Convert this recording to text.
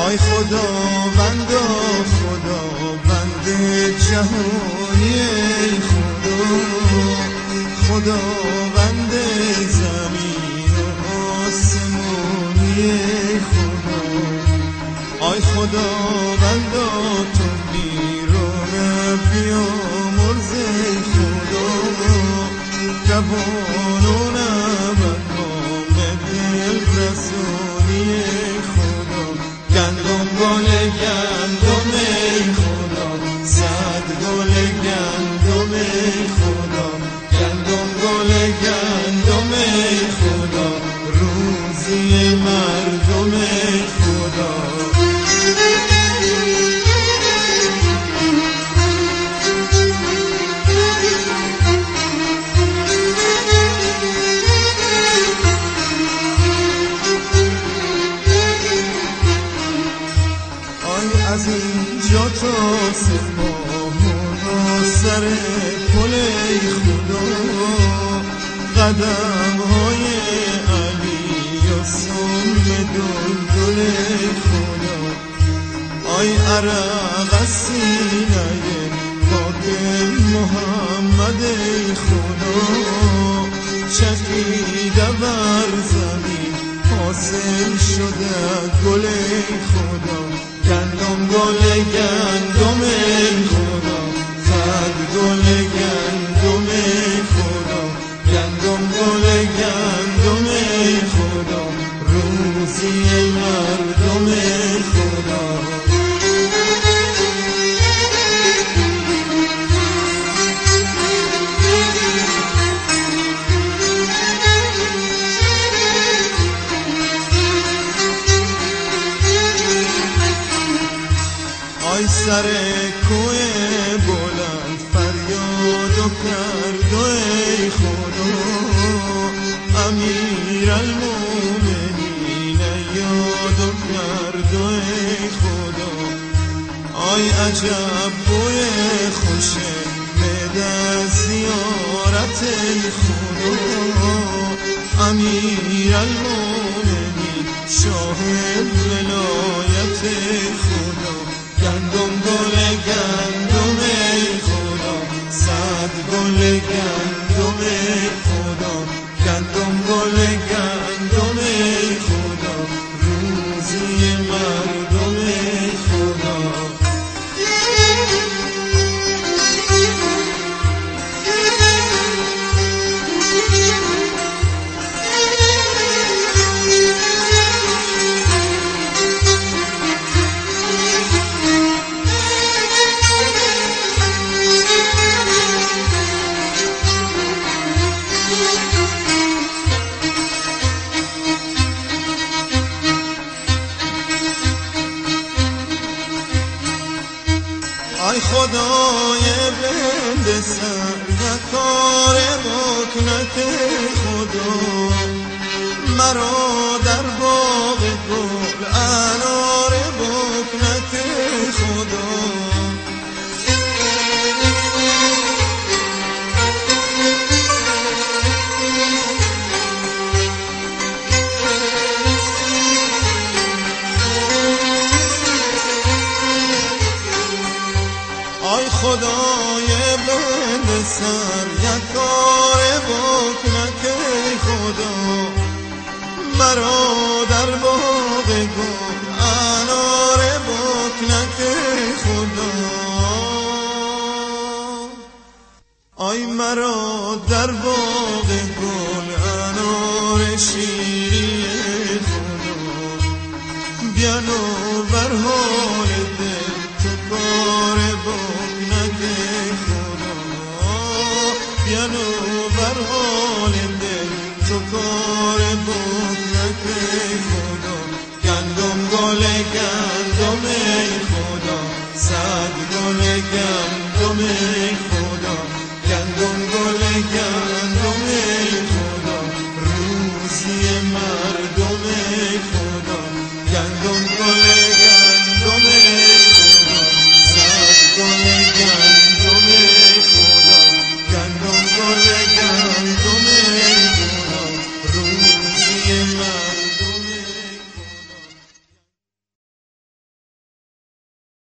آی خداوند جهانی ای خداوند زمین و آسمانی ای آی خداوند تو بیرون بیامرز ای جوانون مقام دل رسانی ای گندم گل گندم ای صد گل گندم ای گندم گل گندم ای روزی مردم ای از اینجا تا سپاهان و سر پل ای خدا قدم های علی و سم دلدل ای خدا آی عرق از سینه پاک محمد ای خدا چکیده بر زمین حاصل شده گل ای خدا گندم گل گندم ای صد گل گندم ای گندم گل گندم ای روزی مردم ای آی سر کوه بلند فریادو کرد ای خدا امیر المومنین یادو کرد ای خدا آی عجب بوی خوشه بده زیارت ای خدا امیر المومنین شاه ولایت ای خدا گندم گل گندم ای صد گل گندم ای گندم گل گندم ای روزی مردم ای آی خدای بند سر و کار مکنت خدا مرا در باغ گل انار مکنت خدا آی خدای بند سر یک کار بکنک خدا مرا در باغ گل انار بکنک خدا آی مرا در باغ گل انار شیری خدا بیانو بر حال دل تو کار بیانو بر حال دل تو کار بکنک خدا گندم گل گندم ای صد گل گندم ای